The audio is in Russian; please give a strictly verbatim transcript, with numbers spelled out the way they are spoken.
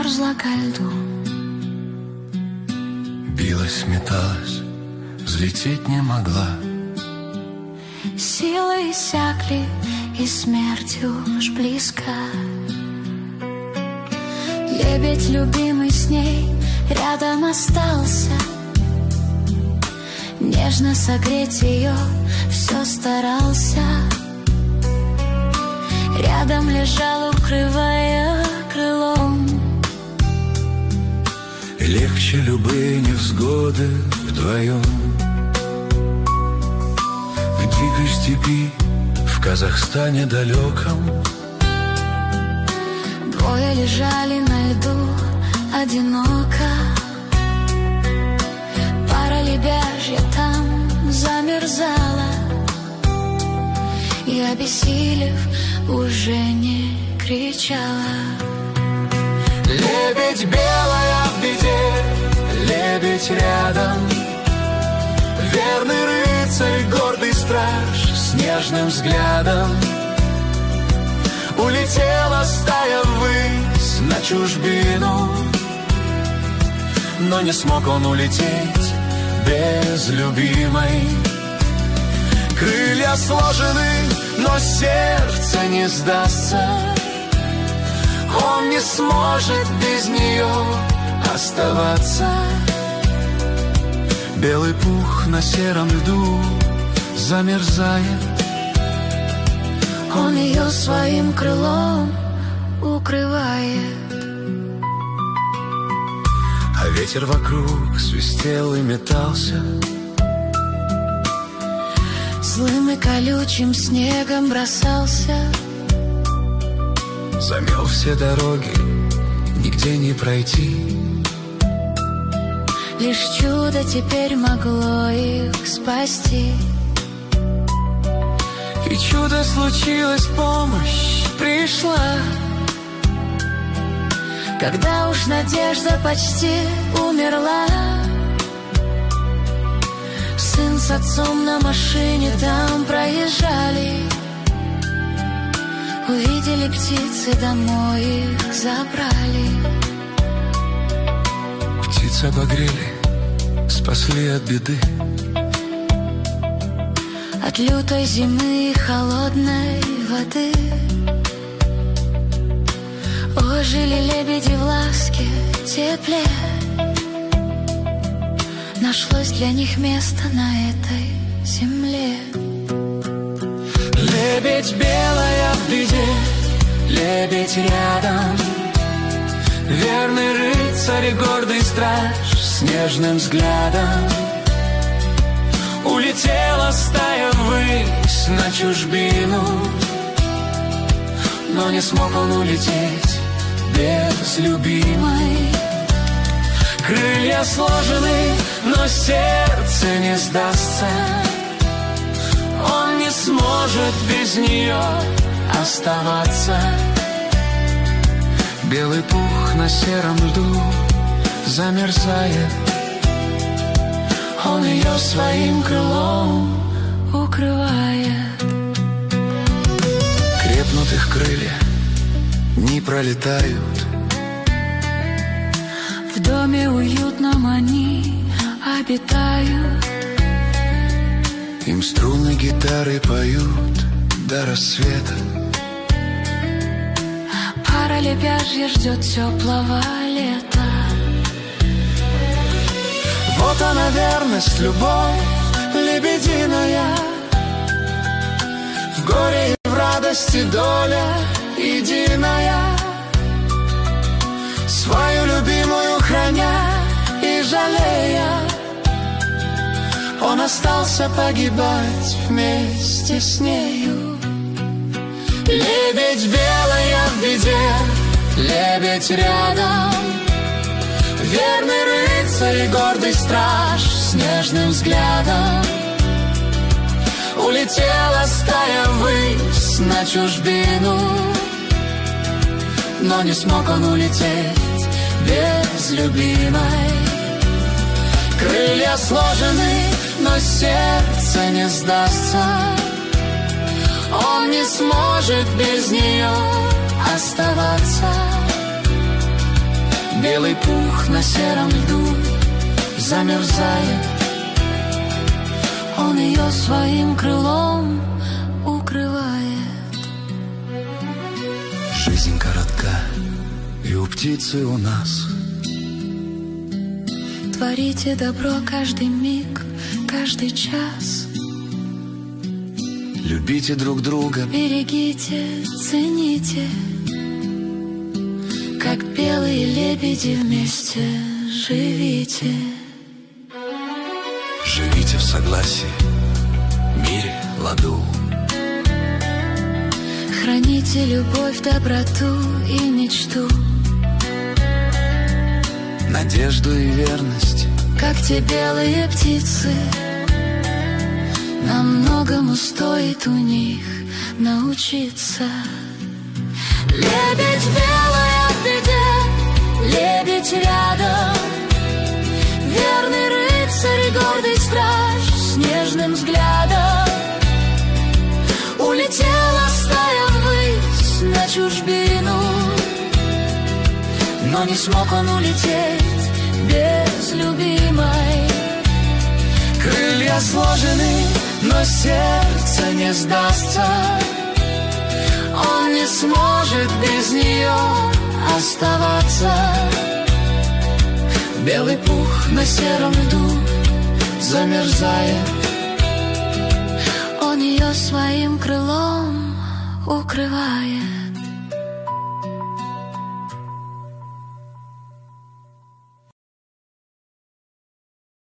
мерзла ко льду. Билась, металась, взлететь не могла. Силы иссякли, и смерть уж близко. Лебедь, любимый с ней, рядом остался. Нежно согреть ее все старался. Рядом лежал, укрывая крылом. Легче любые невзгоды вдвоем. В дикой степи, в Казахстане далеком, двое лежали на льду одиноко. Пара лебяжья там замерзала и, обессилев, уже не кричала. Лебедь белая в беде, лебедь рядом, верный рыцарь, гордый страж с нежным взглядом. Улетела стая ввысь на чужбину, но не смог он улететь без любимой. Крылья сложены, но сердце не сдастся. Он не сможет без нее оставаться. Белый пух на сером льду замерзает. Он ее своим крылом укрывает. А ветер вокруг свистел и метался. Злым и колючим снегом бросался. Замел все дороги, нигде не пройти. Лишь чудо теперь могло их спасти. И чудо случилось, помощь пришла. Когда уж надежда почти умерла, сын с отцом на машине там проезжали. Увидели птицы, домой их забрали. Птиц обогрели, спасли от беды, от лютой зимы и холодной воды. Ожили лебеди в ласке, тепле. Нашлось для них место на этой земле. Лебедь белая в беде, лебедь рядом, верный рыцарь и гордый страж с нежным взглядом. Улетела стая ввысь на чужбину, но не смог он улететь без любимой. Крылья сложены, но сердце не сдастся. Он не сможет без нее оставаться. Белый пух на сером льду замерзает. Он ее своим крылом укрывает. Крепнут их крылья, не пролетают. В доме уютном они обитают. Им струны гитары поют до рассвета. Пара лебяжья ждет теплого лета. Вот она верность, любовь лебединая. В горе и в радости доля единая. Свою любимую храня и жалея, он остался погибать вместе с нею. Лебедь белая в беде, лебедь рядом, верный рыцарь и гордый страж с нежным взглядом. Улетела стая ввысь на чужбину, но не смог он улететь без любимой. Крылья сложены, но сердце не сдастся. Он не сможет без нее оставаться. Белый пух на сером льду замерзает. Он ее своим крылом укрывает. Жизнь коротка, и у птицы у нас. Творите добро каждый миг, каждый час. Любите друг друга, берегите, цените, как белые лебеди вместе живите. Живите в согласии, мире, ладу. Храните любовь, доброту и мечту, надежду и верность, как те белые птицы. Нам многому стоит у них научиться. Лебедь белая в беде, лебедь рядом, верный рыцарь и гордый страж с нежным взглядом. Улетела стая ввысь на чужбину, но не смог он улететь без любимой. Крылья сложены, но сердце не сдастся. Он не сможет без нее оставаться. Белый пух на сером льду замерзает. Он ее своим крылом укрывает.